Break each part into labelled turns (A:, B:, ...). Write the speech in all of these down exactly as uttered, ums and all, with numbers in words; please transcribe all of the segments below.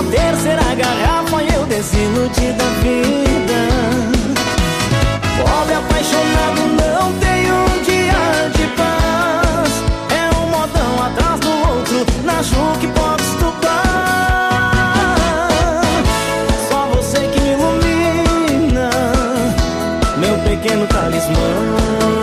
A: Na terceira garrafa eu desci no dia da vida. Pobre apaixonado não tem um dia de paz. É um modão atrás do outro, na Juque pode estuprar. Só você que me ilumina, meu pequeno talismã.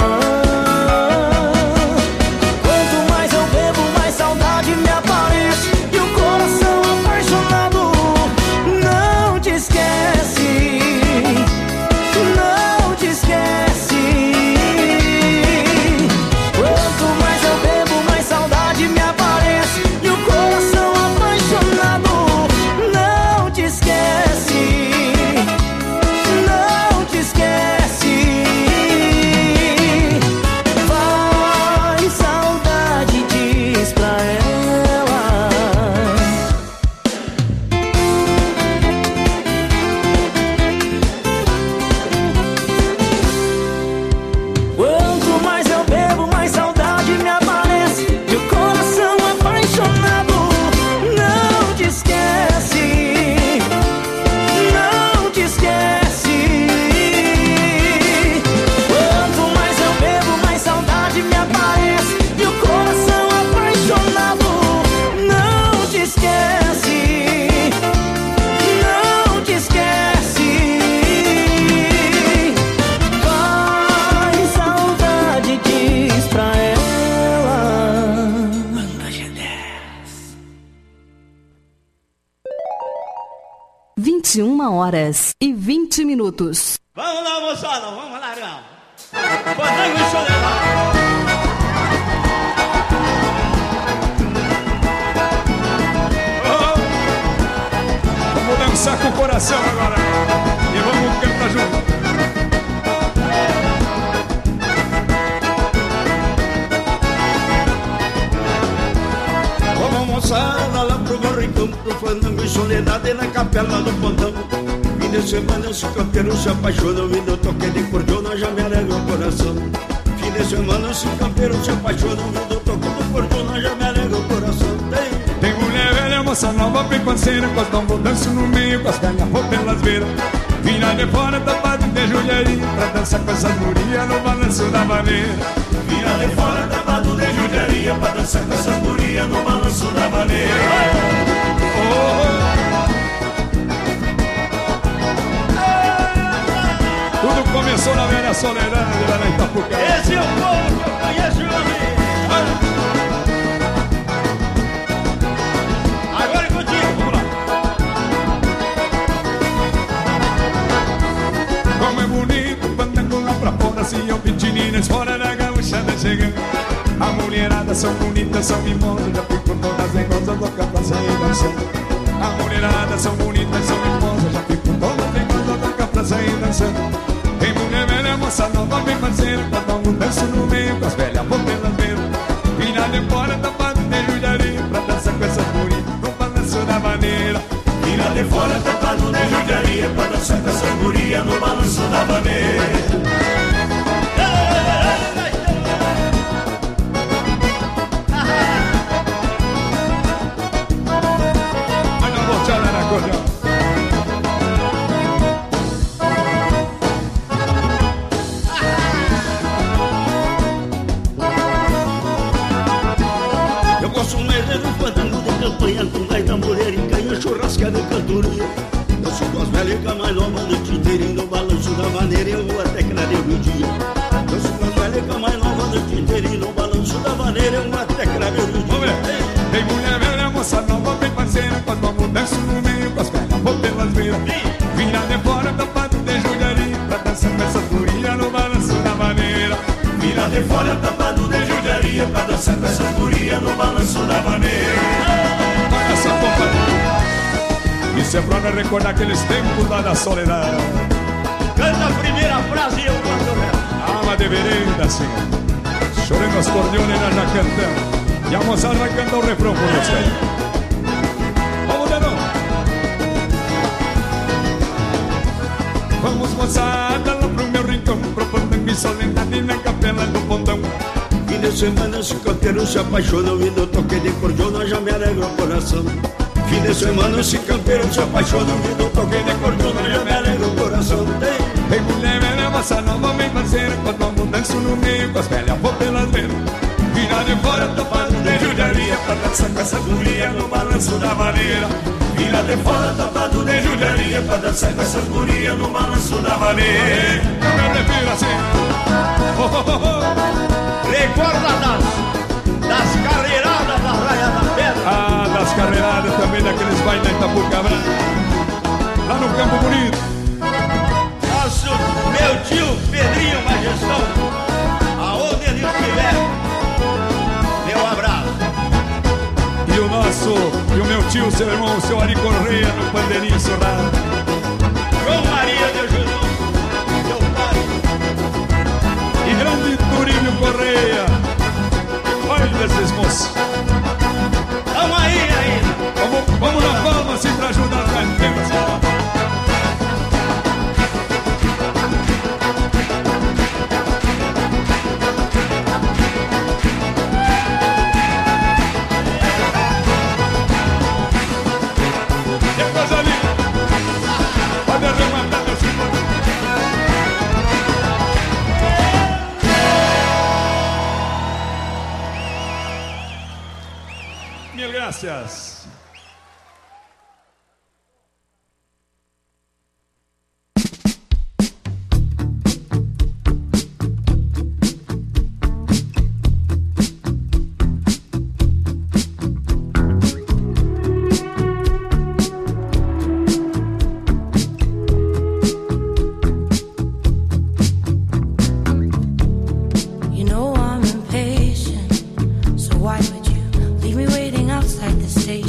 A: Quanto mais eu bebo, mais saudade me aparece. E o coração apaixonado não te esquece. Não te esquece. Quanto mais eu bebo, mais saudade me aparece. E o coração apaixonado não te esquece. Não te esquece. Vai, saudade, diz pra ela. Quanto mais eu bebo, mais saudade me aparece. E o coração apaixonado não te esquece. Não te esquece. Quanto mais eu bebo, mais saudade me aparece. E o coração apaixonado não te esquece. Não te esquece. Vai, saudade, diz pra ela. Banda G dez.
B: vinte e uma horas e vinte minutos.
C: Vamos lá, moçada, vamos lá, não. Fandango e Soledade.
D: Vamos dançar com o coração agora. E vamos cantar junto.
C: Vamos moçada lá pro meu rincão, pro Fandango e Soledade na capela do Pontão. Fim de semana os campeiros se apaixonam, me deu toque de cordiona, já me alegra o coração. Fim de semana os campeiros se apaixonam, me deu toque de cordiona, já me alegra o coração. Tem,
D: Tem mulher velha, moça nova, bem parceira, com as tambor danço no meio, com as velhas roupas pelas beiras. Vira de fora, tapado de joelharia, pra dançar com essas gurias no balanço da maneira.
C: vira de fora, tapado de judiaria, pra dançar com essas gurias no balanço da maneira.
D: Tudo começou na velha Soledade, lá na Itapuca.
C: Esse é o povo que eu conheço, meu amigo. Agora é contigo, vamos lá.
D: Como é bonito, Fandango lá pra fora, se eu meninas fora da gauchada chegando. A mulherada são bonitas, são mimosas, já fico todas negosas, louca pra sair dançando. A mulherada são bonitas, são mimosas, já fico todas negosas, louca pra sair dançando. Tem mulher velha, moça nova, bem parceira, cada um dança no meio, com as velhas vão pelas beiras. Vira de fora, tapado de judiaria, pra dançar com essas gurias no balanço da maneira.
C: Vira de fora, tapado de judiaria, pra dançar com essa guria no balanço da maneira.
D: Olha a bochada na cordiona.
C: Eu gosto mais de um fandango de campanha, com gaita, mulher e canha, churrascada e cantoria. Eu sou com as velhas mais novas do tinteirinho, no balanço da maneira, eu vou até clarear o dia. Eu sou com as velhas mais novas do tinteirinho, no balanço da maneira, eu vou até clarear o dia.
D: Vamos ver. Tem mulher velha, moça nova, bem parceira, com as mãos danço no meio, com as velhas vão pelas beiras. Vira de fora, tapado de judiaria, pra dançar com essa guria no balanço da maneira.
C: Vira de fora, tapado de judiaria, pra dançar com essa guria no balanço da maneira.
D: Olha essa companhia. Isso é pra me recordar aqueles tempos lá da Soledade.
C: Canta a primeira frase e eu canto o resto.
D: Alma de vereda, assim. Chorando as cordiones, nós já cantamos. E a moçada vai cantar o refrão por você. Vamos, Dedão. Vamos, moçada, lá pro meu rincão, pro Fandango e Soledade na capela do Pontão.
C: Fim de semana os campeiros se apaixonam, e no toque de cordiona já me alegra o coração. Fim de semana os campeiros solteiro se apaixona, duvido toquei de cordona, minha velha no coração tem.
D: Vem mulher velha, moça nova, vem parceira, quando amo danço no meio, com as velhas vou pelas veiras. Vira de fora, topado de judiaria, pra dançar com essa guria no balanço da vaneira. Vira de fora, topado de judiaria, pra dançar com essa guria no balanço da vaneira. Eu me prefiro assim. Oh, oh, oh, oh.
C: Recorda das, das carreiradas da Raia da Pedra.
D: Ah, das carreiradas também, daqueles bailes da Itapucabra, lá no Campo Bonito.
C: Nosso, meu tio Pedrinho Majestão, aonde ele estiver, meu abraço.
D: E o nosso, e o meu tio, seu irmão, o seu Ari Correia, no Pandeirinho Surrado.
C: João Maria de Jesus, meu pai.
D: E grande Turíbio Correia. Olha esses moços.
C: Tamo aí ainda.
D: Vamos, vamos na palma, assim, pra ajudar a gente. Gracias.
E: You know I'm impatient, so why would you leave me waiting outside the station?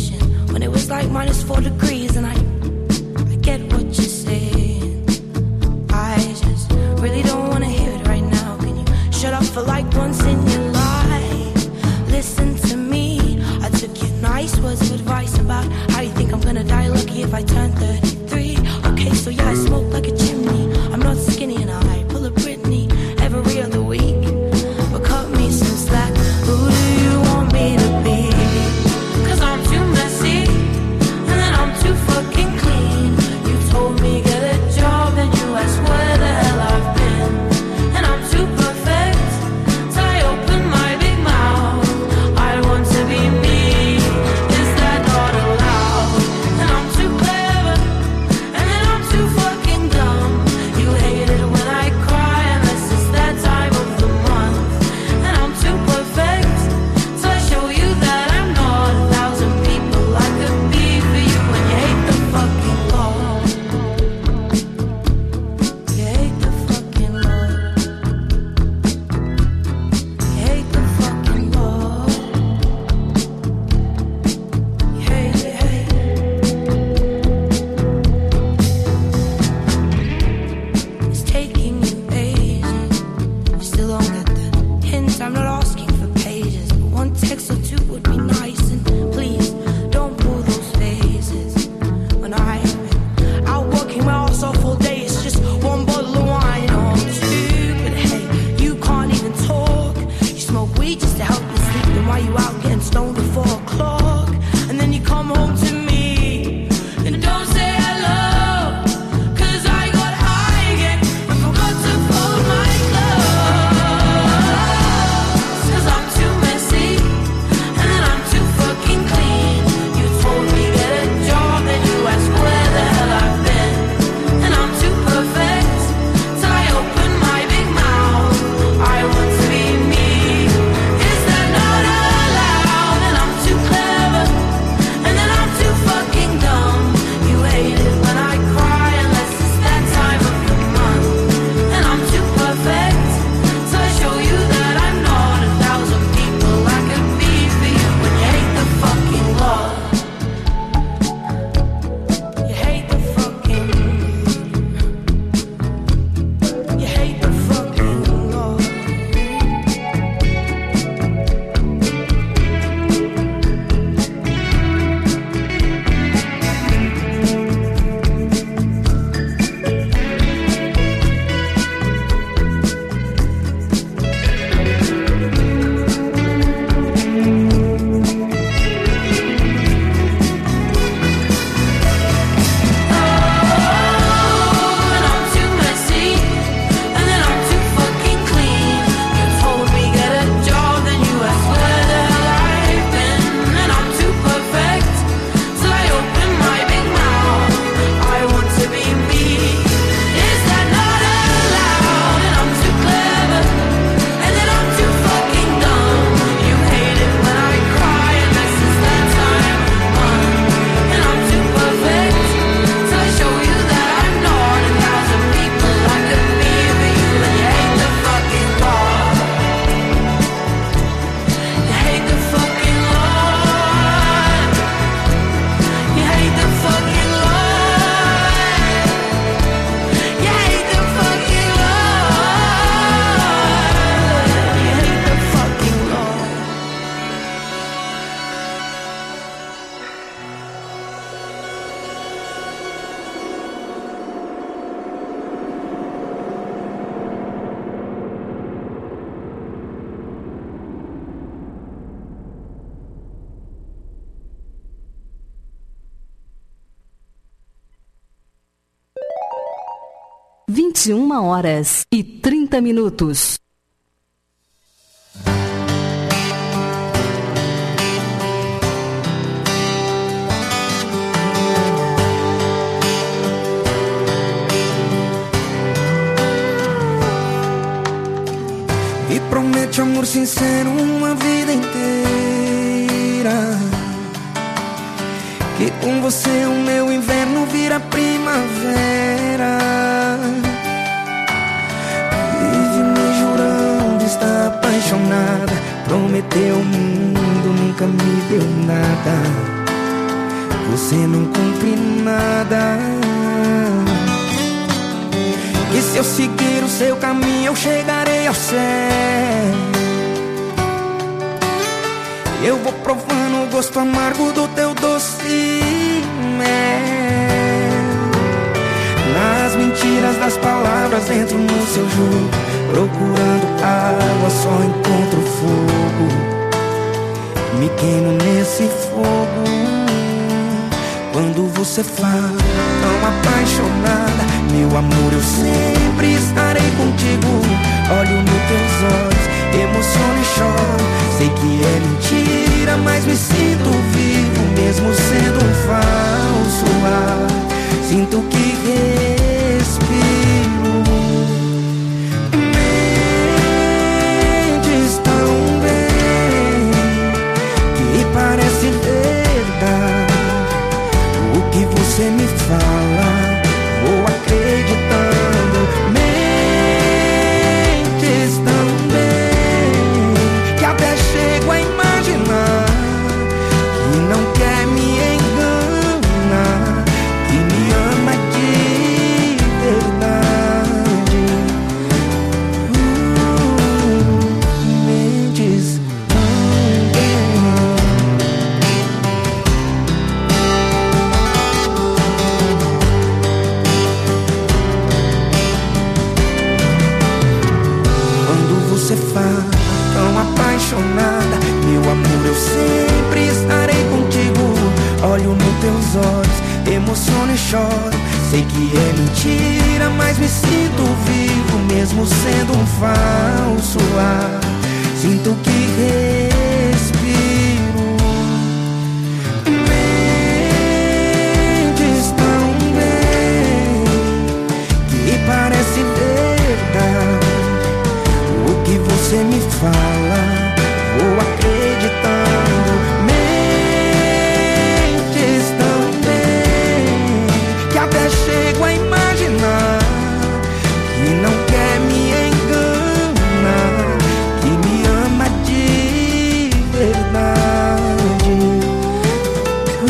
B: vinte e uma horas e trinta minutos.
A: Me promete amor sincero uma vida inteira, que com você o meu inverno vira primavera. Vive me jurando estar apaixonada, prometeu o mundo, nunca me deu nada. Você não cumpre nada. E se eu seguir o seu caminho eu chegarei ao céu. Eu vou provando o gosto amargo do teu doce mel. Nas mentiras das palavras entro no seu jogo, procurando água só encontro fogo. Me queimo nesse fogo quando você fala tão apaixonada. Meu amor, eu sempre estarei contigo. Olho nos teus olhos, emociono e choro. Sei que é mentira, mas me sinto vivo, mesmo sendo um falso ar. Sinto que respiro. Mentes tão bem que parece verdade. O que você me fala, vou acreditando. Mentes tão bem que até chego a imaginar que não quer me enganar, que me ama de verdade. uh, Mentes tão bem. Você fala tão apaixonada. Meu amor, eu sempre estarei contigo. Olho nos teus olhos, emociono e choro. Sei que é mentira, mas me sinto vivo, mesmo sendo um falso ar. Sinto que respiro. Mentes tão bem que parece verdade. O que você me fala, vou acreditando. Mentes tão bem que até chego a imaginar que não quer me enganar, que me ama de verdade. uh,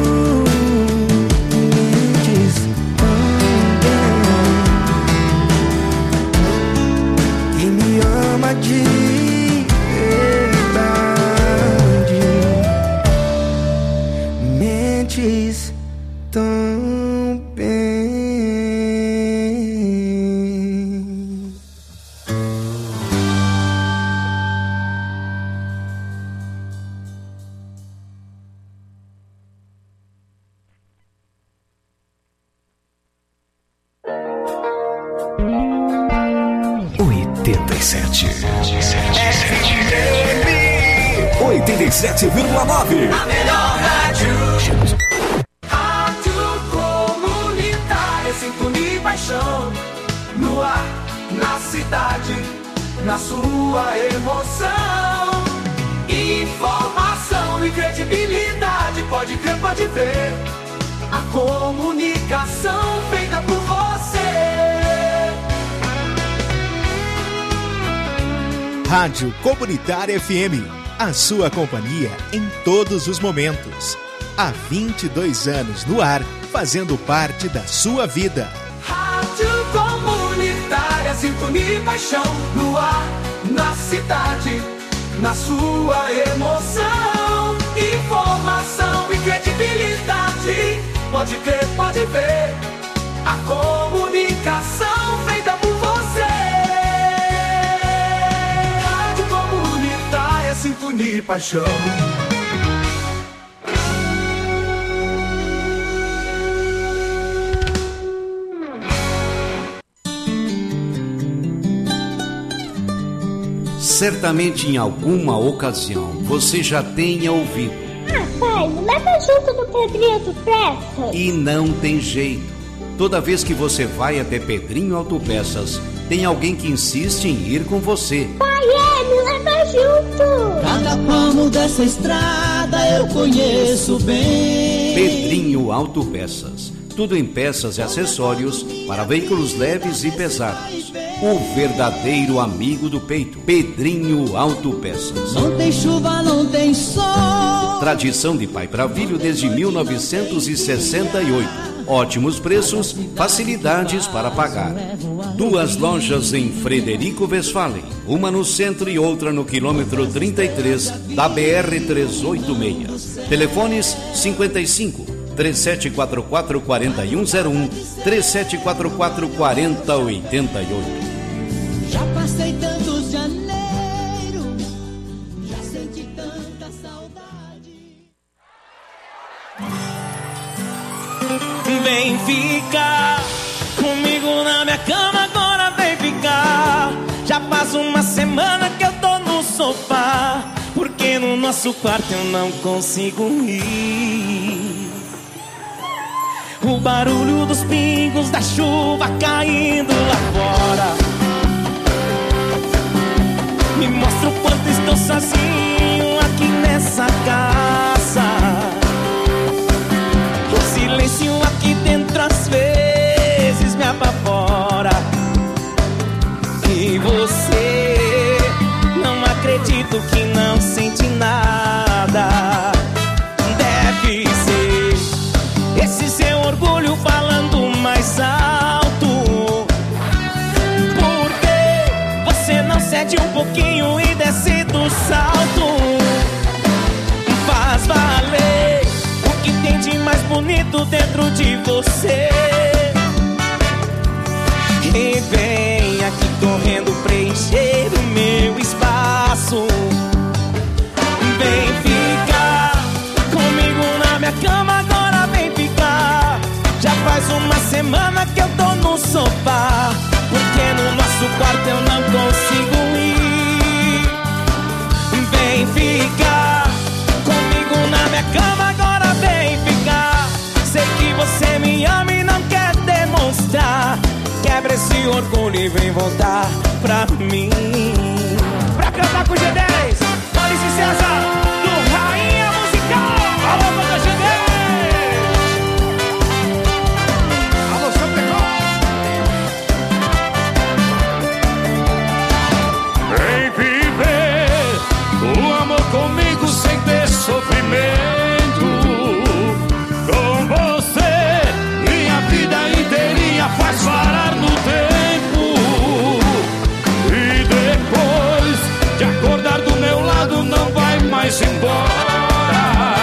A: Mentes tão bem que me ama de verdade. Mentes tão bem.
E: oitenta e sete. oitenta e sete vírgula nove.
F: A melhor rádio. Rádio comunitária, sintonia e paixão. No ar, na cidade, na sua emoção. Informação e credibilidade, pode crer, pode ver. A comunicação feita por você.
G: Rádio Comunitária F M, a sua companhia em todos os momentos. Há vinte e dois anos no ar, fazendo parte da sua vida.
F: Rádio Comunitária, sintonia e paixão. No ar, na cidade, na sua emoção. Informação e credibilidade, pode crer, pode ver. A comunicação feita por você. Rádio Comunitária, sintonia e paixão.
H: Certamente em alguma ocasião você já tenha ouvido.
I: Ah, pai, me leva junto no Pedrinho Autopeças.
H: E não tem jeito. Toda vez que você vai até Pedrinho Autopeças, tem alguém que insiste em ir com você.
I: Pai, é, me leva junto.
J: Cada palmo dessa estrada eu conheço bem.
H: Pedrinho Autopeças. Tudo em peças e acessórios para veículos leves e pesados. O verdadeiro amigo do peito. Pedrinho Autopeças.
J: Não tem chuva, não tem sol.
H: Tradição de pai para filho desde mil novecentos e sessenta e oito. Ótimos preços, facilidades para pagar. Duas lojas em Frederico Westphalen. Uma no centro e outra no quilômetro trinta e três da B R trezentos e oitenta e seis. Telefones cinquenta e cinco, três sete quatro quatro, quatro um zero um, três sete quatro quatro, quatro zero oito oito.
J: Já passei tantos janeiros, já senti tanta saudade.
K: Vem ficar comigo na minha cama, agora vem ficar. Já faz uma semana que eu tô no sofá, porque no nosso quarto eu não consigo ir. O barulho dos pingos da chuva caindo lá fora me mostra o quanto estou sozinho aqui nessa casa. O silêncio aqui dentro às vezes me apavora. E você, não acredito que não sente nada. Deve ser esse seu orgulho falando mais alto. Porque você não cede um pouquinho e desce do salto. Faz valer o que tem de mais bonito dentro de você. E vem aqui correndo preencher o meu espaço. Vem ficar comigo na minha cama, agora vem ficar. Já faz uma semana que eu tô no sofá, porque no nosso quarto eu não consigo ir. Vem ficar comigo na minha cama, agora vem ficar. Sei que você me ama e não quer demonstrar. Quebra esse orgulho e vem voltar pra mim. Pra cantar com o G dez, Maurício César, do Rainha Musical. Alô, banda G dez. Alô, São Pedro.
D: Vem viver o amor comigo sem ter sofrimento. Com você, minha vida inteirinha faz parar no tempo. E depois de acordar do meu lado, não vai mais embora.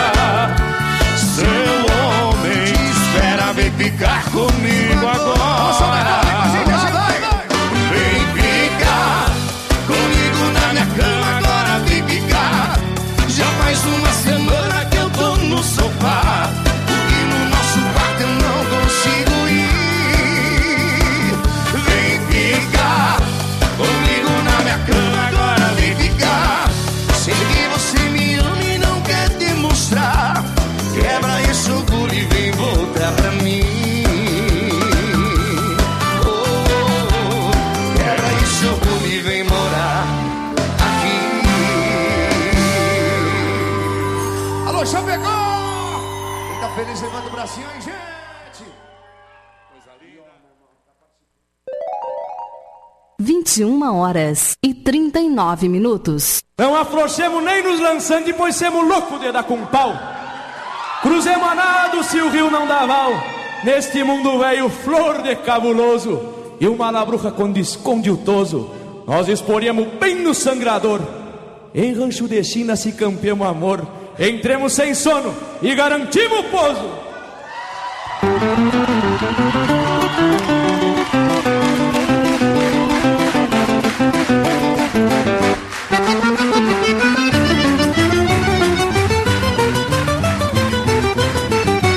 D: Seu homem espera, vem ficar comigo agora. Vem ficar comigo na minha cama, agora vem ficar. Já faz uma semana que eu tô no sofá, porque no nosso quarto eu não consigo ir. Vem ficar comigo na minha cama, agora vem ficar. Sei que você me ama e não quer demonstrar. Quebra esse orgulho e vem voltar pra mim. Oh, oh, oh. Quebra esse orgulho e vem morar aqui. Alô, Chapecó! Quem tá feliz, levanta o bracinho aí, gente! Coisa linda.
B: vinte e uma horas e trinta e nove minutos.
L: Não afrouxemos nem nos lançando, pois semos loucos de dar com pau. Cruzemos a nado se o rio não dá val. Neste mundo velho, flor de cabuloso, e uma labruca quando esconde o toso, nós esporemos bem no sangrador. Em rancho de China se campeamos amor, entremos sem sono e garantimos o pouso.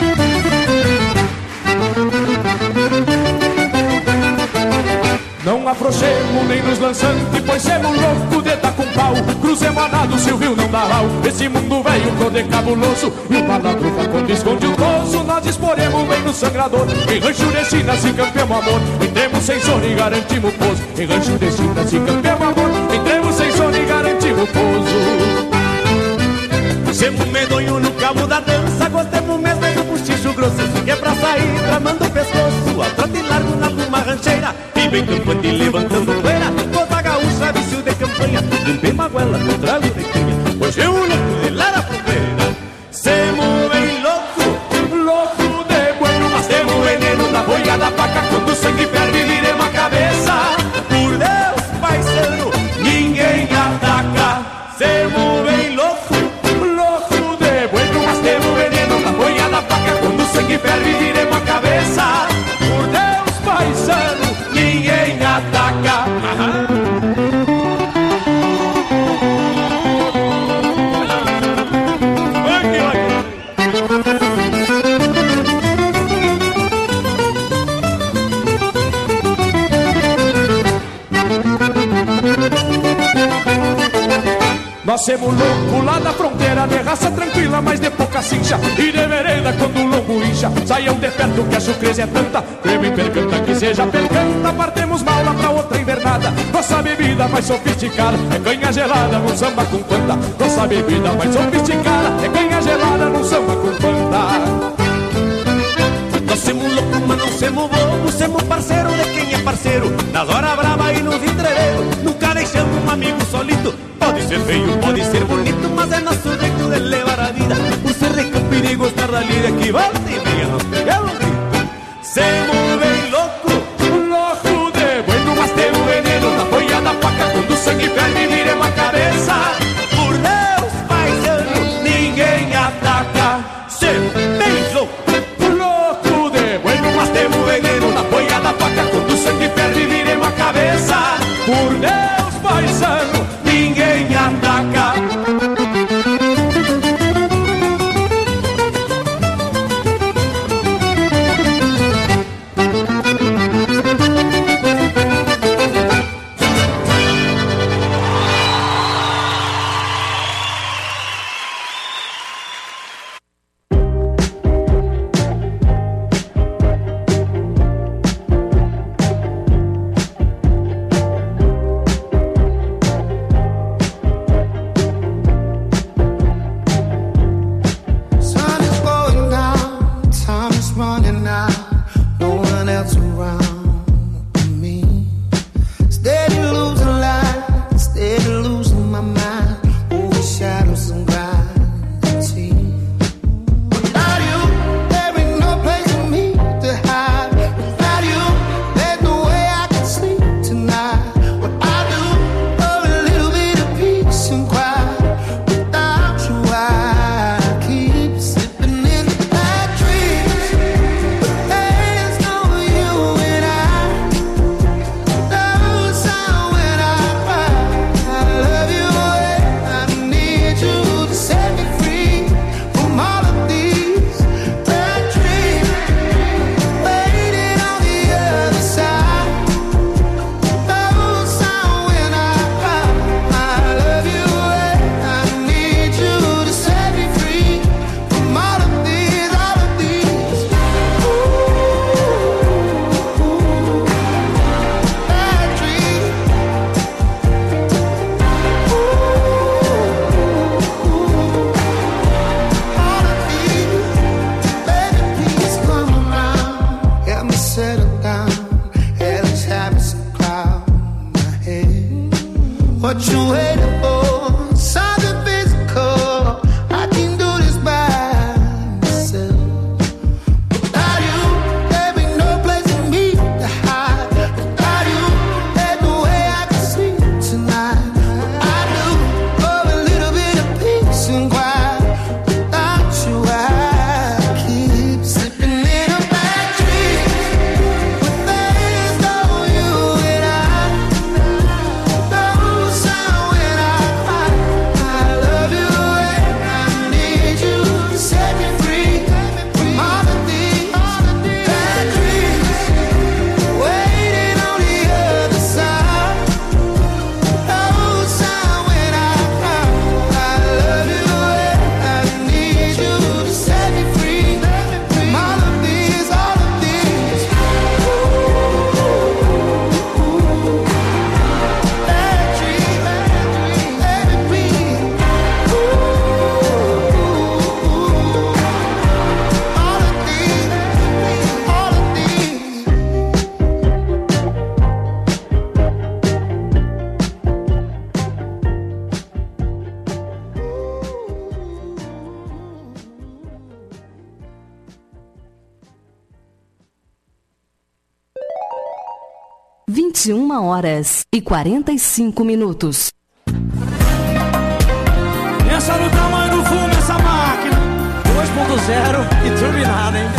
L: Não afrouxemos, nem nos lançante, pois semos louco de dar com pau. Cruzemos a nado se o rio não dá mal. Esse mundo velho todo é cabuloso, e o malandro quando esconde o toso, nós disporemos bem no sangrador. Em rancho de China se campeamos amor, entremos sem sono e garantimos pouso. Em rancho de China se campeamos amor, entremos sem sono e garantimos pouso.
K: Semos medonho no cabo da dança, gostemos mesmo é do buchicho grosso, que é pra sair tramando o pescoço, a trote largo na pluma rancheira, e bem campante levantando poeira, toda gaúcha, vício de campanha, limpei maguela com trago de canha, hoje é um louco de lara fronteira. Semos bem louco, louco de bueno, mas temos veneno na boia da faca, quando o sangue ferve viremos a cabeça, por Deus, paisano, ninguém ataca. Semos bem louco, louco de bueno, mas temos veneno na boia da faca, quando o sangue ferve viremos a cabeça, por Deus, paisano, ninguém ataca.
L: Nós semos louco lá da fronteira, de raça tranquila, mas de pouca cincha, e de vereda quando o lombo incha. Saiam de perto que a chucreza é tanta, creme percanta que seja percanta. Partemos mal lá pra outra invernada, nossa bebida mais sofisticada é canha gelada num samba com fanta. Nossa bebida mais sofisticada é canha gelada num samba com fanta.
K: Nós semos loucos, mas não semos bobos, semos parceiro de quem é parceiro, nas horas brava e nos entreveros, nunca deixamos um amigo solito. Pode ser feio, pode ser bonito, mas é nosso jeito de levar a vida, por ser de campir e gostar da lida, que volta e meia nos pegamos um grito. Semos bem louco,
L: louco de bueno, mas temos veneno na boia da faca, quando o sangue ferve viremos a cabeça,
K: por Deus, paisano, ninguém ataca. Semos bem louco,
L: louco de bueno, mas temos veneno na boia da faca, quando o sangue ferve viremos a cabeça, por Deus, paisano, ninguém ataca.
M: But
B: vinte e uma horas e quarenta e cinco minutos.
K: Pensa no tamanho do fumo essa máquina dois ponto zero e turbinada, hein?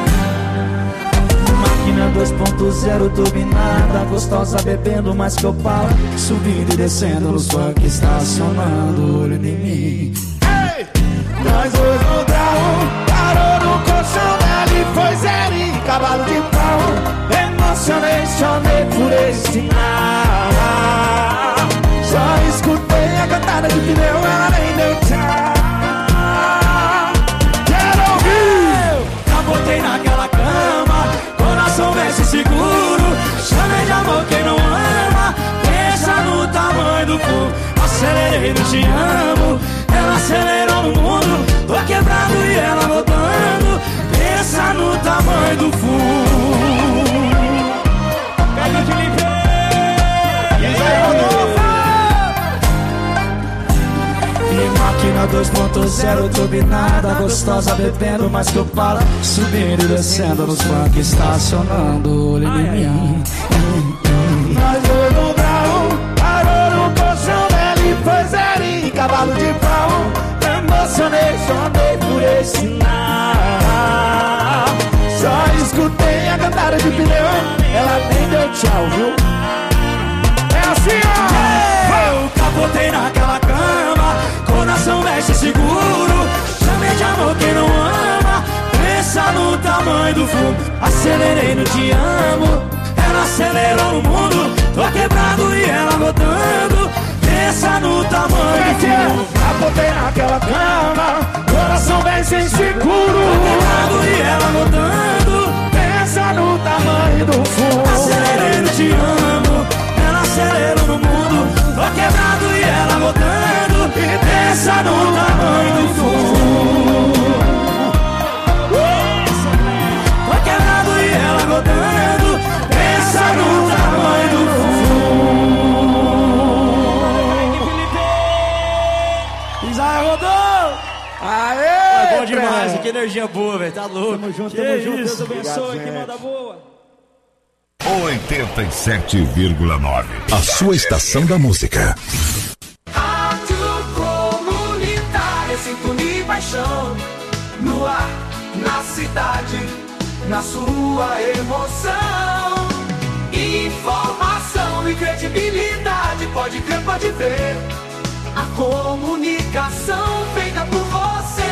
J: Máquina dois ponto zero turbinada, gostosa bebendo mais que eu paro, subindo e descendo nos funk, estacionando, olho em mim.
F: Ei! Nós dois no grau, parou no colchão dela e foi zero e cavalo de pau. Emocionei, chorei por esse sinal. Só escutei a cantada de pneu, ela nem deu tchau. Quero ouvir!
K: Capotei naquela cama, coração mexe seguro. Chamei de amor quem não ama, pensa no tamanho do fogo. Acelerei no te amo, ela acelerou no mundo. Tô quebrado e ela voltando, pensa no tamanho do fumo. Pega de limpar.
J: E máquina dois ponto zero turbinada, gostosa bebendo mais que eu paro, subindo e descendo nos funk, estacionando, olho em mim.
F: Nós dois no grau, parou no colchão dela e foi zero e cavalo de pau. Emocionei, chorei por esse sinal. Só escutei a cantada de pneu, ela nem deu tchau, viu? É assim, ó!
K: Eu capotei naquela cama, coração mexe seguro. Chamei de amor quem não ama, pensa no tamanho do fumo. Acelerei no te amo, ela acelerou no mundo. Tô quebrado e ela voltando, pensa no tamanho do fumo.
F: Capotei naquela cama, coração mexe inseguro.
K: Tô quebrado e ela voltando,
F: pensa no tamanho do fumo.
K: Acelerei no te amo, ela acelerou no mundo. Tô quebrado e ela voltando, pensa no tamanho do fumo. Tô quebrado e ela voltando, pensa no tamanho do fumo. Isaia rodou!
F: Aê!
K: É bom demais, que energia boa, velho, tá louco.
J: Tamo junto,
K: que
J: tamo junto,
K: isso?
J: Deus abençoe,
F: Obrigado,
J: que manda boa.
E: oitenta e sete vírgula nove. A sua estação da música.
F: Rádio Comunitária, sintonia e paixão. No ar, na cidade, na sua emoção. Informação e credibilidade, pode crer, pode ver. A comunicação feita por você.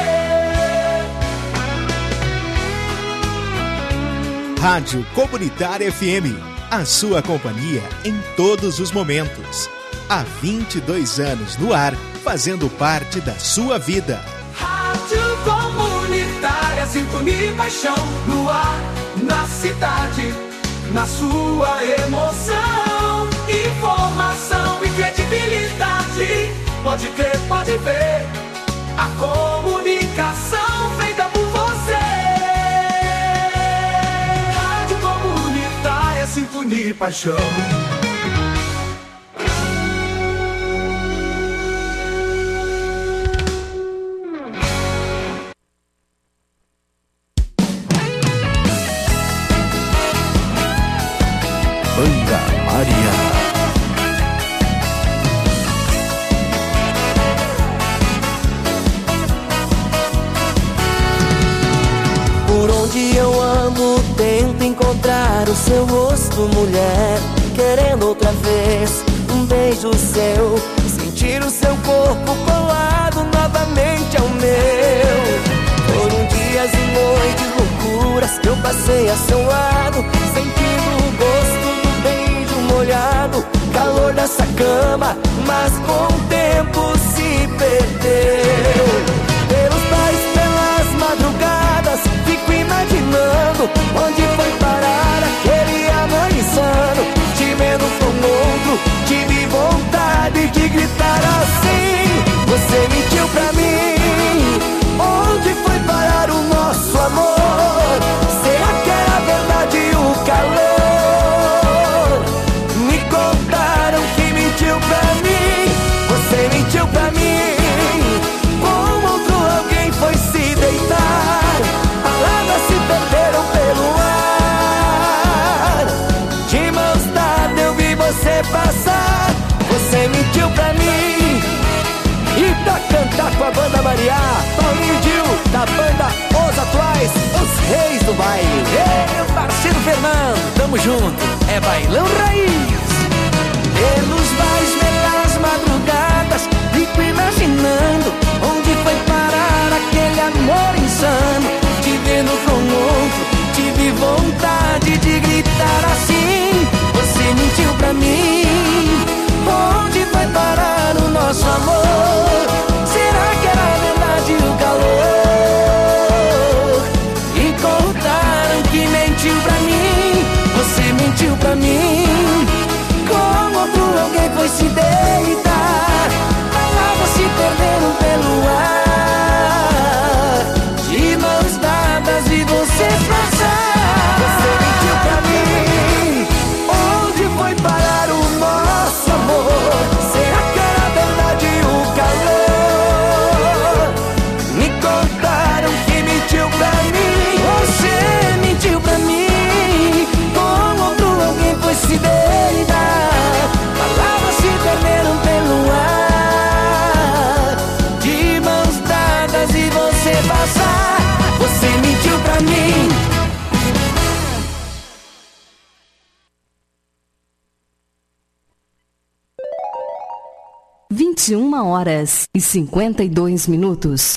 G: Rádio Comunitária F M, a sua companhia em todos os momentos. Há vinte e dois anos no ar, fazendo parte da sua vida.
F: Rádio Comunitária, sintonia e paixão. No ar, na cidade, na sua emoção. Informação e credibilidade, pode crer, pode ver. A comunicação feita por você. Rádio Comunitária, sintonia e paixão.
E: Banda Maria.
M: Por onde eu ando, tento encontrar o seu rosto, mulher. Querendo outra vez um beijo seu, sentir o seu corpo colado novamente ao meu. Foram dias e noites, loucuras que eu passei a seu lado, sentindo o gosto do beijo molhado, calor dessa cama, mas com o tempo se perdeu. Pelos bares, pelas madrugadas, fico imaginando onde foi parar aquele amor insano. Te vendo com outro, tive vontade de gritar assim: você mentiu pra mim. Onde foi parar o nosso amor? Será que era verdade o calor? Me contaram que mentiu pra mim. Você mentiu pra mim. Com outro alguém foi se deitar. Palavras se perderam pelo ar. baile. Ei, meu parceiro Fernando, tamo junto, é bailão raiz. Pelos bares, pelas madrugadas, fico imaginando onde foi parar aquele amor insano. Te vendo com outro, tive vontade de gritar assim: você mentiu pra mim. Onde vai parar o nosso amor? Será que era verdade o calor? E contaram que mentiu pra mim. Você mentiu pra mim. Com outro alguém foi se deitar. Palavras se perderam pelo ar, de mãos dadas e você passar. Você mentiu pra mim. Onde foi parar o nosso amor? Será que era verdade o calor? Me contaram que mentiu pra mim. Você mentiu pra mim. Com outro alguém foi se deitar. Palavras se perderam pelo ar, de mãos dadas e você passar. Você mentiu pra mim.
B: vinte e uma horas e cinquenta e dois minutos.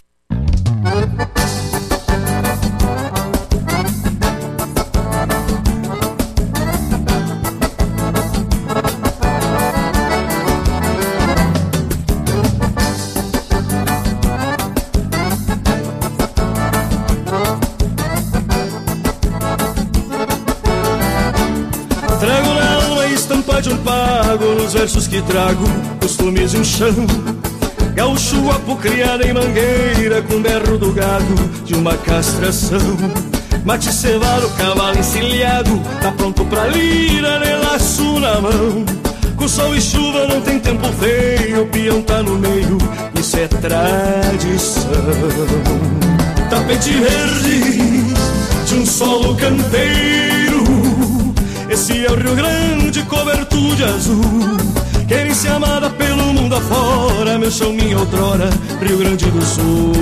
C: Trago na alma a estampa de um pago nos versos que trago, costumes e um chão. Gaúcho apo criado em mangueira, com berro do gado de uma castração. Mate cevado, cavalo encilhado, tá pronto pra lira, de laço na mão. Com sol e chuva não tem tempo feio, o peão tá no meio, isso é tradição. Tapete verde de um solo campeiro, esse é o Rio Grande, coberto de azul. Querem-se amada pelo mundo afora, meu chão, minha outrora, Rio Grande do Sul.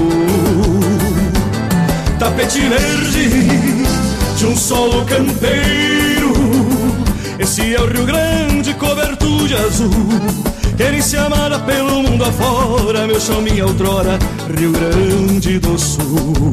C: Tapete verde de um solo campeiro, esse é o Rio Grande, coberto de azul. Querem-se amada pelo mundo afora, meu chão, minha outrora, Rio Grande do Sul.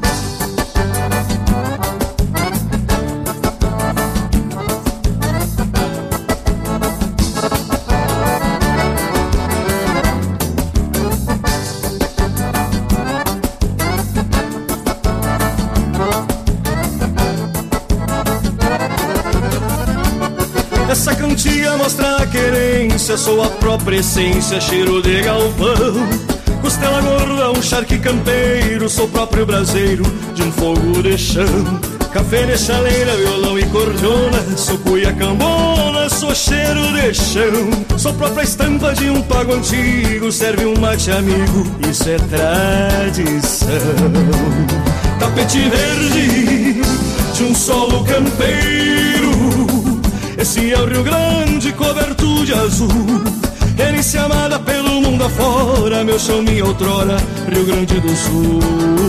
C: Essa cantiga mostra a querência, sou a própria essência, cheiro de galpão. Costela gorda, um charque campeiro, sou próprio braseiro de um fogo de chão. Café de chaleira, violão e cordiona, sou cuia cambona, sou cheiro de chão. Sou própria estampa de um pago antigo, serve um mate amigo, isso é tradição. Tapete verde de um solo campeiro, esse é o Rio Grande, coberto de azul. Querem-se amada pelo mundo afora, meu chão, minha outrora, Rio Grande do Sul.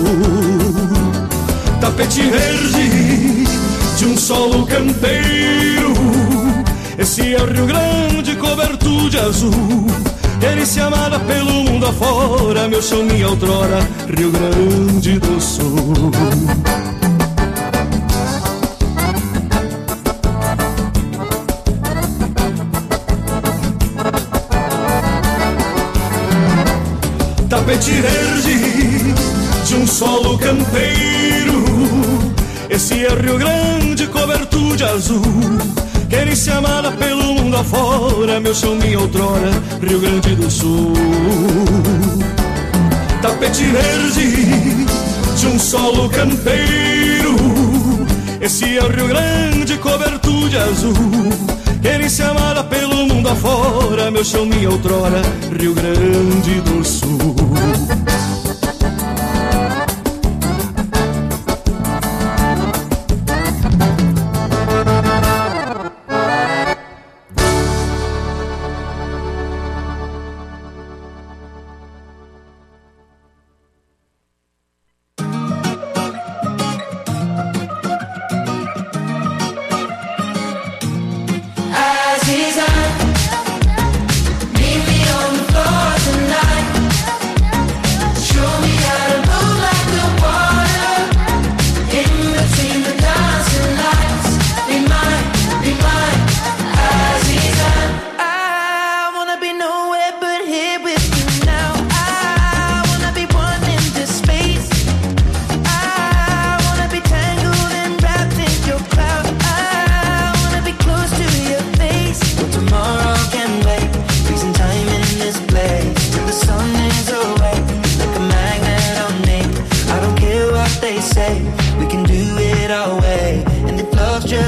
C: Tapete verde de um solo campeiro, esse é o Rio Grande, coberto de azul. Querem-se amada pelo mundo afora, meu chão, minha outrora, Rio Grande do Sul. Tapete verde de um solo campeiro, esse é Rio Grande, coberto de azul. Querem-se amada pelo mundo afora, meu chão, minha outrora, Rio Grande do Sul. Tapete verde de um solo campeiro, esse é Rio Grande, coberto de azul. Querem-se amada pelo mundo afora, meu chão, minha outrora, Rio Grande do Sul.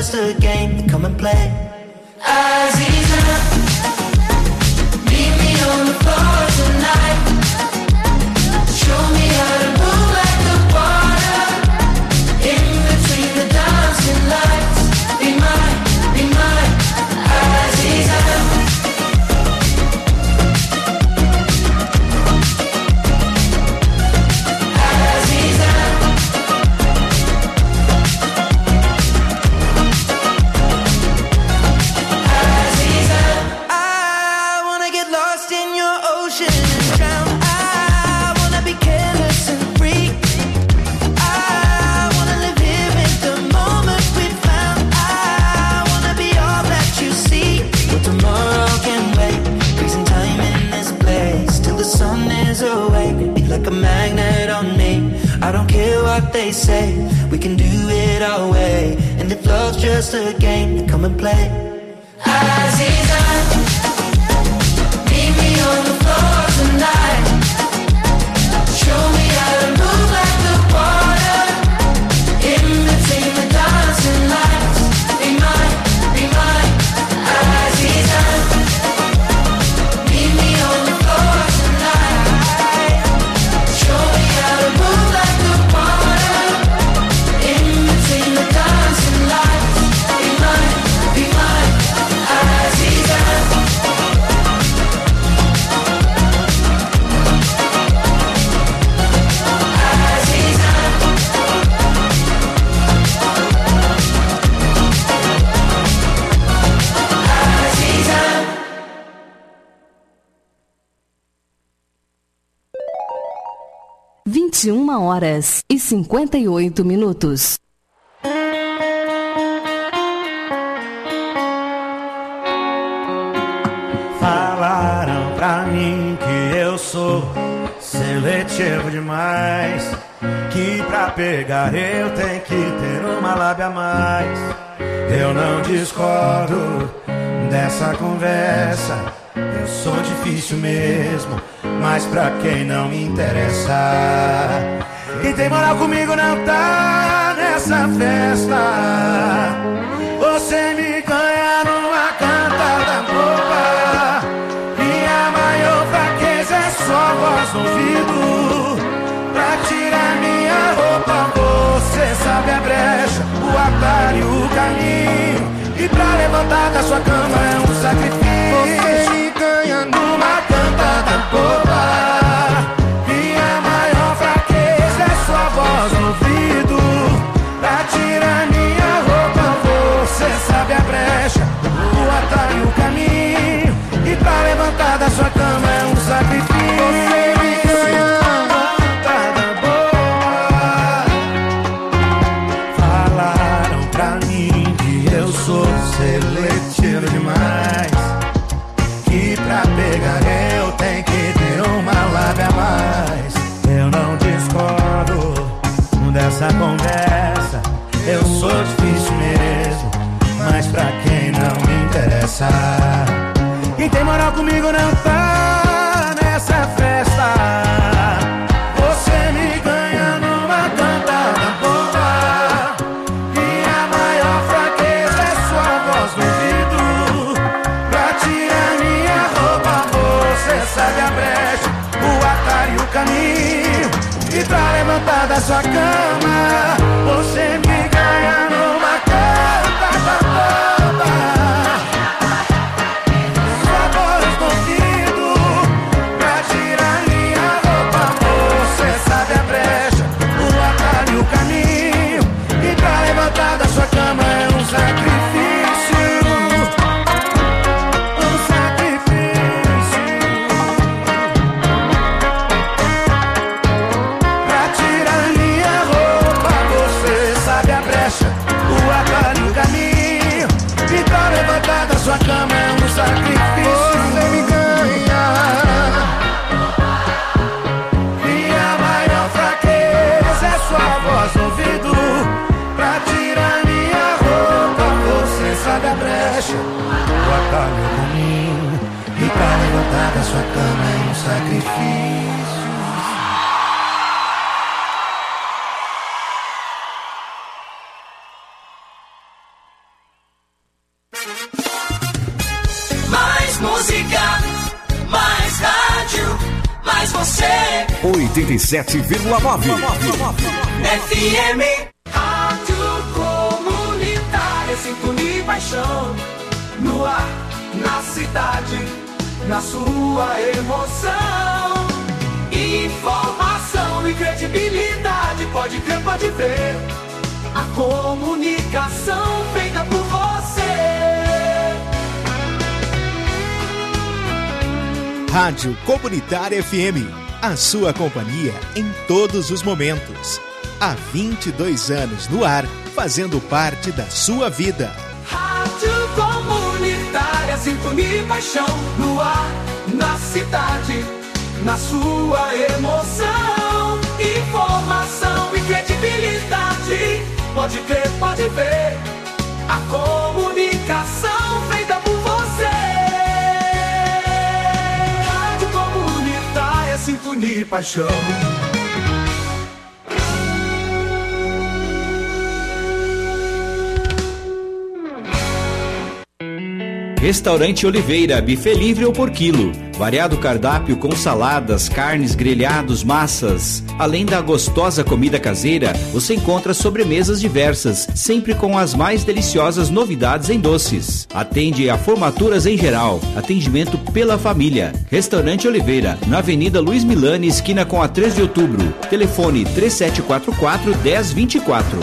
M: just a game, come and play. Aziza, meet me on the floor tonight. Show me how to move like the water in between the dancing lights. Be mine, be mine, Aziza. Like a magnet on me. I don't care what they say, we can do it our way. And if love's just a game, then come and play. Aziza, meet me on the floor tonight. Show me how to move like the water in between the dancing lights. Be mine, be mine, Aziza. Meet me on the floor tonight. Show me how to move like the water in between the dancing lights. Be mine, be mine, Aziza.
B: vinte e uma horas e cinquenta e oito minutos.
F: Falaram pra mim que eu sou seletivo demais, que pra pegar eu tenho que ter uma lábia a mais. Eu não discordo dessa conversa, eu sou difícil mesmo, mas pra quem não me interessa. Quem tem moral comigo não tá nessa festa. Você me ganha numa cantada boba, minha maior fraqueza é só a voz no ouvido. Pra tirar minha roupa você sabe a brecha, o atalho, o caminho. E pra levantar da sua cama é um sacrifício. Você me ganha numa cantada boba, minha maior fraqueza é sua voz no ouvido. Pra tirar minha roupa você sabe a brecha, o atalho, o caminho. E pra levantar da sua cama é um sacrifício. Você me ganha numa cantada boa. Falaram pra mim que eu sou seletivo demais, que pra pegar eu tenho que ter uma lábia a mais. Eu não discordo dessa conversa, eu sou difícil mesmo, mas pra quem não me interessa. Quem tem moral comigo não tá nessa festa. Você me ganha numa cantada boba, minha maior fraqueza é sua voz no ouvido. Pra tirar minha roupa você sabe a brecha, o atalho e o caminho. E pra levantar da sua cama você me ganha numa cantada boba. Sua voz no ouvido. Pra tirar minha roupa você sabe a brecha, o atalho e o caminho. E pra levantar da sua cama é um sacrifício, um sacrifício. Pra tirar minha roupa você sabe a brecha, o atalho e o caminho. E pra levantar da sua cama é um sacrifício. Você me ganha. Minha maior fraqueza é sua voz no ouvido. Pra tirar minha roupa você sabe a brecha, o atalho e o caminho. E pra levantar da sua cama é um sacrifício.
N: mais você.
E: oitenta e sete vírgula nove
N: F M. Rádio Comunitária, sintonia e paixão. No ar, na cidade, na sua emoção. Informação e credibilidade, pode crer, pode ver. A comunicação feita por você.
G: Rádio Comunitária F M, a sua companhia em todos os momentos. Há vinte e dois anos no ar, fazendo parte da sua vida.
N: Rádio Comunitária, sintonia e paixão. No ar, na cidade, na sua emoção. Informação e credibilidade, pode crer, pode ver. A comunicação feita por você. Rádio Comunitária, sintonia e paixão.
O: Restaurante Oliveira, buffet livre ou por quilo. Variado cardápio com saladas, carnes, grelhados, massas. Além da gostosa comida caseira, você encontra sobremesas diversas, sempre com as mais deliciosas novidades em doces. Atende a formaturas em geral. Atendimento pela família. Restaurante Oliveira, na Avenida Luiz Milani, esquina com a três de outubro. Telefone três sete quatro quatro, um zero dois quatro.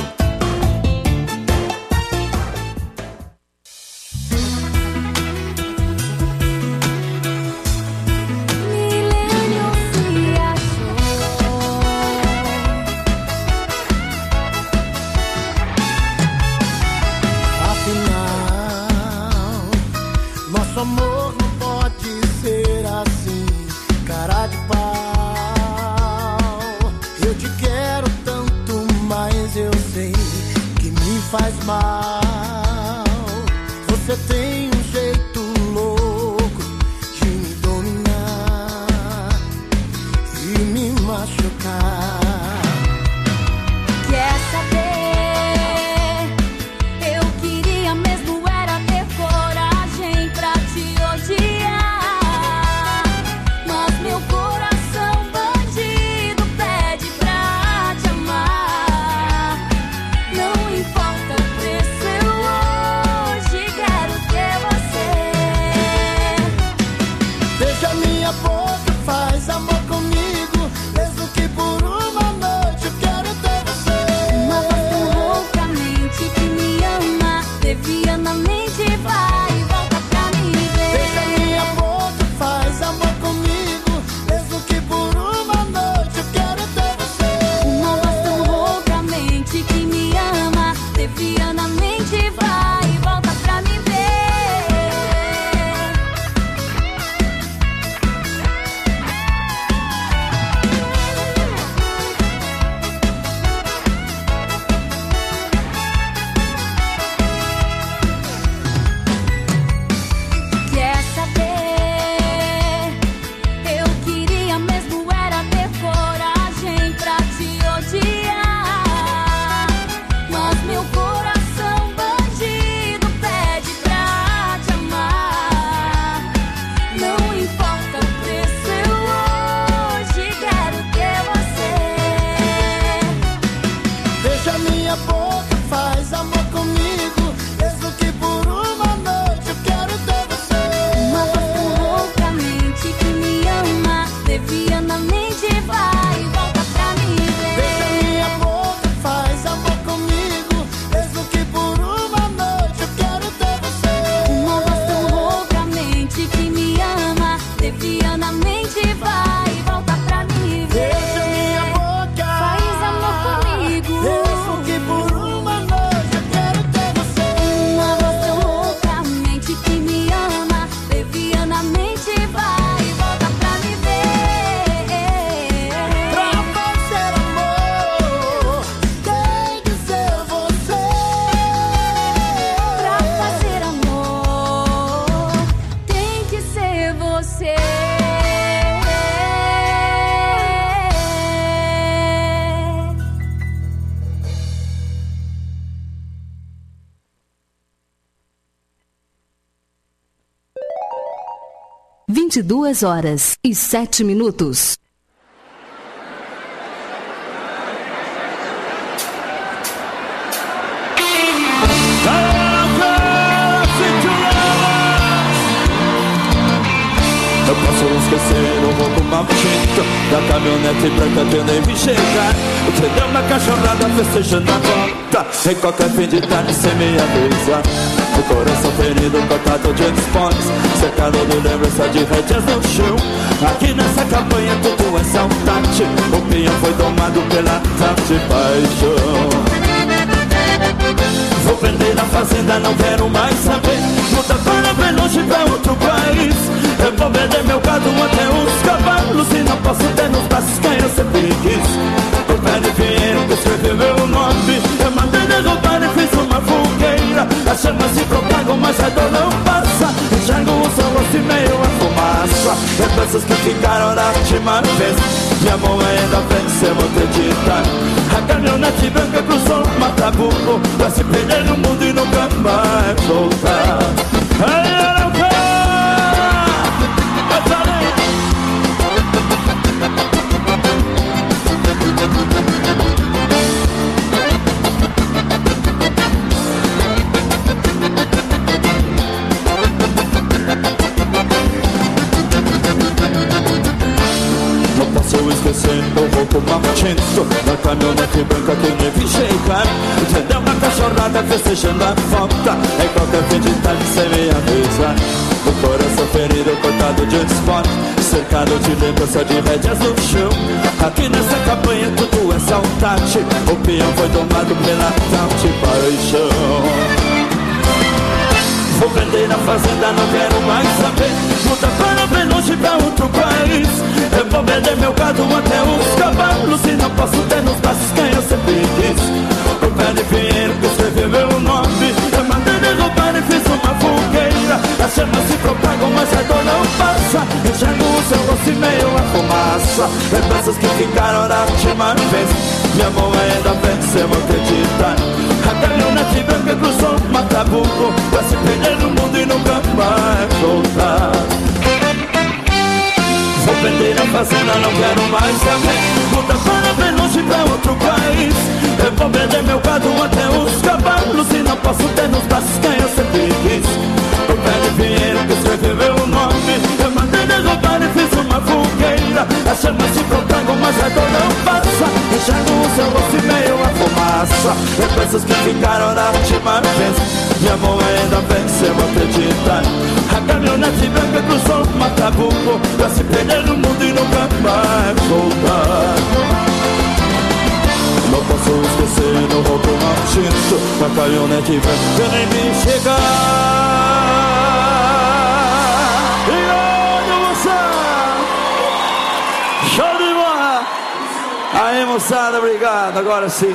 B: vinte e duas horas e sete minutos.
J: esquecer o roubo maldito da caminhonete branca que eu nem vi chegar. O trem na cachorrada festejando a volta, em qualquer fim de tarde sem me avisar. O coração ferido, cortado de ex-pontes, cercado de lembrança de rédeas no chão. Aqui nessa campanha tudo é saudade, o pinhão foi domado pela tal de paixão. Vou vender a fazenda, não quero mais saber. Luta para bem longe pra outro país. Eu vou vender meu gado até os cavalos, e não posso ter nos braços quem eu sempre quis. O pé de pinheiro que escreveu meu nome, eu mandei derrubar e fiz uma fogueira. As chamas se propagam, mas a dor não passa. Enxergo o sol rosto e meio a fumaça. Lembranças que ficaram na última vez. Minha mão ainda vence, eu vou acreditar. A caminhonete branca cruzou o Matabuco pra se perder no mundo e nunca mais voltar. Ai, eu não quero. Não esquecer o roubo maldito da caminhonete branca que nem vi chegar. Entendeu uma cachorrada festejando a volta, em qualquer fim de tarde sem me avisar. O coração ferido, cortado de esporte, cercado de lembrança de rédeas no chão. Aqui nessa campanha tudo é saudade, o peão foi domado pela tal de paixão. Vou vender a fazenda, não quero mais saber. Luta para bem longe pra outro país. Eu vou vender meu gado até os cavalos, e não posso ter nos braços quem eu sempre quis. O pé de pinheiro que escreveu meu nome, eu mandei derrubar e fiz uma fogueira. As chamas se propagam, mas a dor não passa. Enxergo o seu rosto e meio a fumaça. Lembranças que ficaram na última vez. Minha mão ainda vence, eu vou acreditar. A caminhonete branca cruzou o Matabuco pra se perder no mundo e nunca mais voltar. Vou vender a fazenda, não quero mais saber. Luta para bem longe pra outro país. Eu vou vender meu gado até os cavalos, e não posso ter nos braços quem eu sempre quis. O pé de pinheiro que escreveu meu nome, eu mandei derrubar e fiz uma fogueira. As chamas se propagam, mas a dor não passa. Enxergo o seu rosto e meio a fumaça. Lembranças que ficaram na última vez. Minha mão ainda vence, eu vou acreditar. A caminhonete branca cruzou o Matabuco pra se perder no mundo e nunca mais voltar. Não posso esquecer o roubo maldito da caminhonete branca que nem me chegar. E olha, moçada! Show de bola! Aí, moçada, obrigado, agora sim.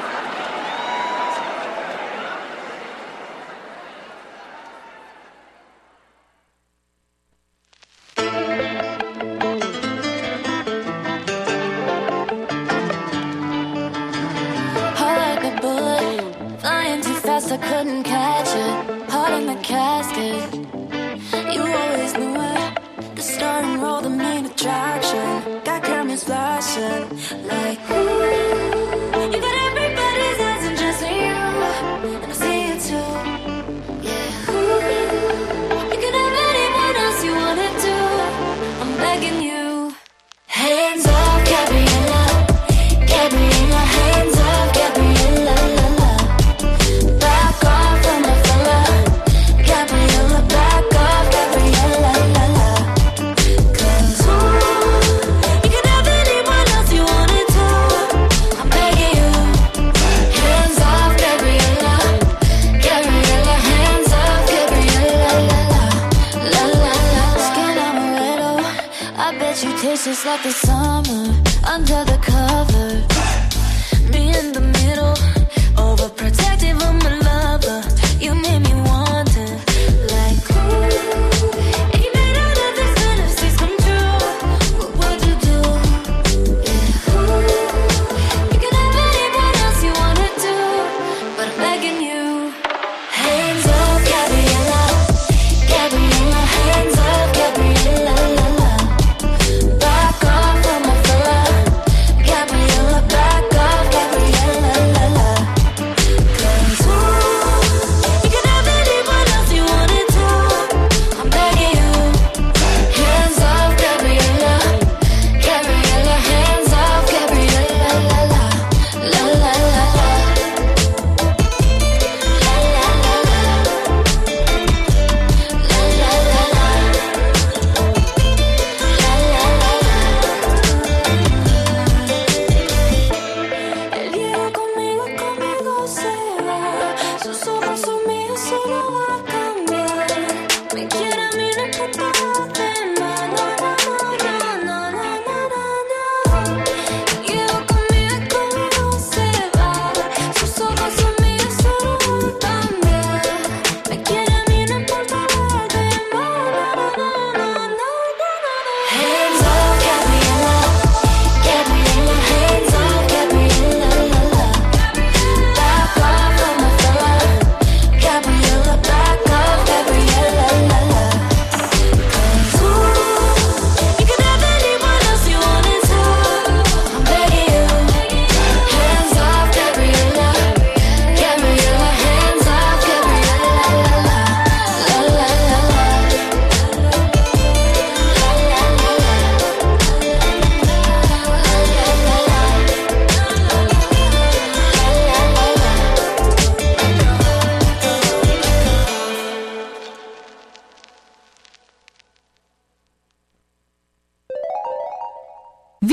P: I couldn't catch it, heart in the casket. You always knew it, the starting role, the main attraction. Got cameras flashing like ooh. You got everybody's eyes and just you, and I see it too. Yeah, ooh. You can have anyone else you wanna do. I'm begging you. Hands off, Gabriella, Gabriella, hands off, Gabriella, la la. Back off from my fella, Gabriella, back off, Gabriella, la la. Cause ooh, you can have anyone else you wanna do. I'm begging you. Hands off, Gabriella, Gabriella, hands off, Gabriella, la la, la la la. Skin amaretto, I bet you taste just like the summer under the cover. Me in the middle, overprotective of my lover. You made me wonder, like ooh, if you made all of these fantasies come true, what would you do? Yeah, ooh, you can have anyone else you wanna do, but I'm begging you. Hands off, Gabriella, Gabriella, hands off, Gabriella, la la. Back off from my fella, Gabriella, back off, Gabriella, la la.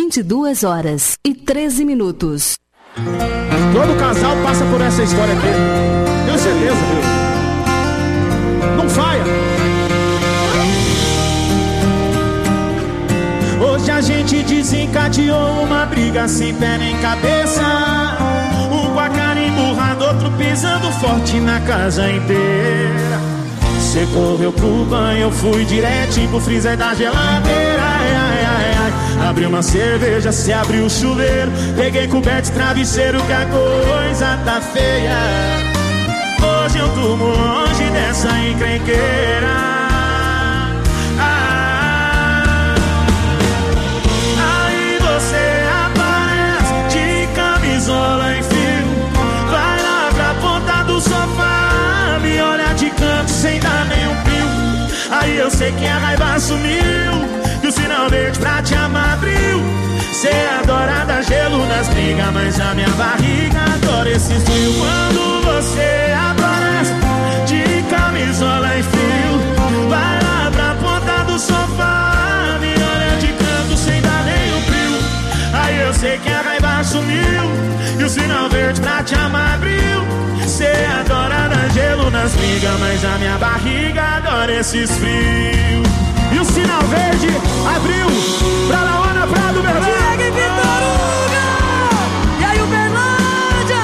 B: vinte e duas horas e treze minutos.
F: Todo casal passa por essa história aqui. Tenho certeza, viu? Não falha. Hoje a gente desencadeou uma briga sem pé nem cabeça. Um com a cara emburrada, outro pisando forte na casa inteira. Cê correu pro banho, eu fui direto pro freezer da geladeira. Ai, ai, ai, ai. Abri uma cerveja, cê abriu o chuveiro. Peguei coberto e travesseiro que a coisa tá feia. Hoje eu durmo longe dessa encrenqueira. Ah, aí você aparece de camisola em fio. Vai lá pra ponta do sofá, me olha de canto sem dar nenhum pio. Aí eu sei que a raiva sumiu, que o sinal verde pra te amar abriu. Cê adora dar gelo nas brigas, mas a minha barriga adora esse frio. Quando você aparece de camisola em fio, vai lá pra ponta do sofá, me olha de canto sem dar nenhum frio. Aí eu sei que a raiva sumiu, e o sinal verde pra te amar abriu. Cê adora dar gelo nas brigas, mas a minha barriga adora esses frios. E o sinal verde abriu pra Laona Prado, Berlândia.
K: Diego e Vitoruga! E aí, Uberlândia?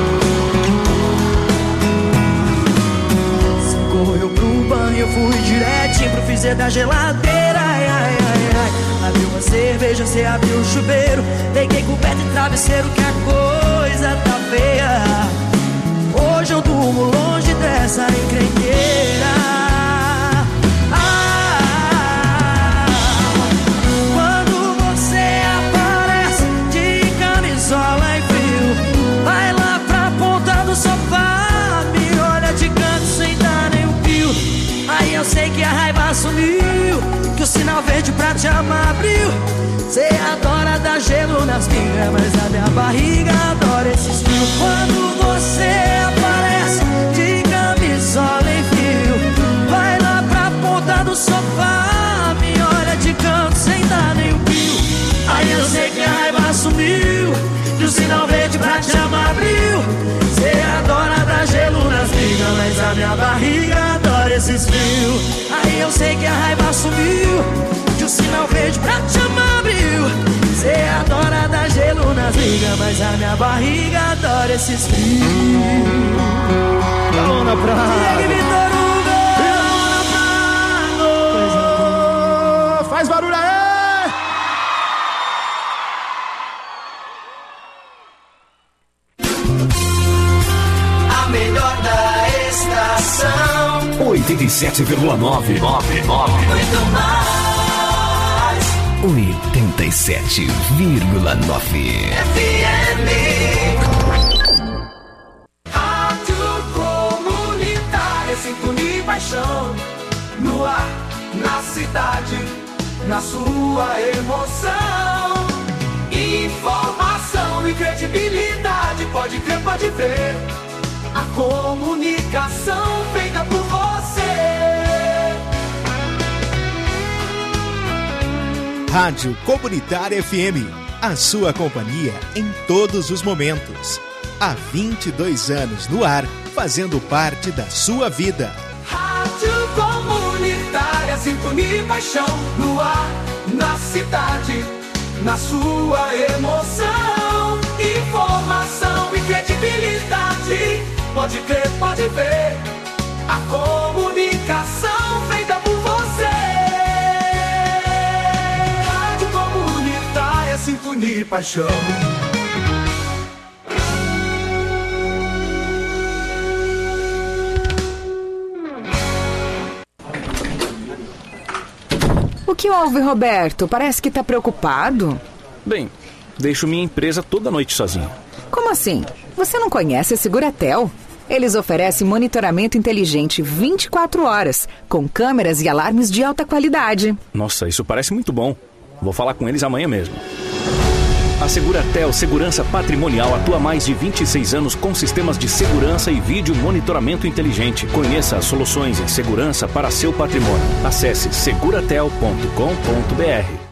K: Você correu pro banho, eu fui diretinho pro freezer da geladeira. Ai, ai, ai, ai. Abriu uma cerveja, você abriu o chuveiro. Peguei coberto e travesseiro que a coisa tá feia. Hoje eu durmo longe dessa encrenqueira. Eu sei que a raiva sumiu, que o sinal verde pra te amar abriu. Cê adora dar gelo nas brigas, mas a minha barriga adora esses frios. Quando você aparece de camisola em fio, vai lá pra ponta do sofá, me olha de canto sem dar nenhum pio. Aí eu sei que a raiva sumiu, que o sinal verde pra te amar abriu. Cê adora dar gelo nas brigas, mas a minha barriga adora esses frios. Aí eu sei que a raiva sumiu, que o sinal verde pra te amar abriu. Cê adora dar gelo nas brigas, mas a minha barriga adora esses frios.
F: Laona Prado.
K: Diego e Vitoruga.
F: Laona Prado. Faz barulho aí.
N: Melhor da estação
E: oitenta e sete vírgula nove.
N: Muito mais
E: oitenta e sete vírgula nove.
N: F M. Rádio Comunitária, sintonia e paixão. No ar, na cidade, na sua emoção. Informação e credibilidade, pode crer, pode ver. A comunicação feita por você.
G: Rádio Comunitária F M, a sua companhia em todos os momentos. Há vinte e dois anos no ar, fazendo parte da sua vida.
N: Rádio Comunitária, sintonia e paixão. No ar, na cidade, na sua emoção. Informação e credibilidade, pode crer, pode ver. A comunicação feita por você. Rádio Comunitária, sintonia e paixão.
Q: O que houve, Roberto? Parece que tá preocupado.
R: Bem, deixo minha empresa toda noite sozinho.
Q: Como assim? Você não conhece a Seguratel? Eles oferecem monitoramento inteligente vinte e quatro horas, com câmeras e alarmes de alta qualidade.
R: Nossa, isso parece muito bom. Vou falar com eles amanhã mesmo. A Seguratel Segurança Patrimonial atua há mais de vinte e seis anos com sistemas de segurança e vídeo monitoramento inteligente. Conheça as soluções em segurança para seu patrimônio. Acesse seguratel ponto com ponto br.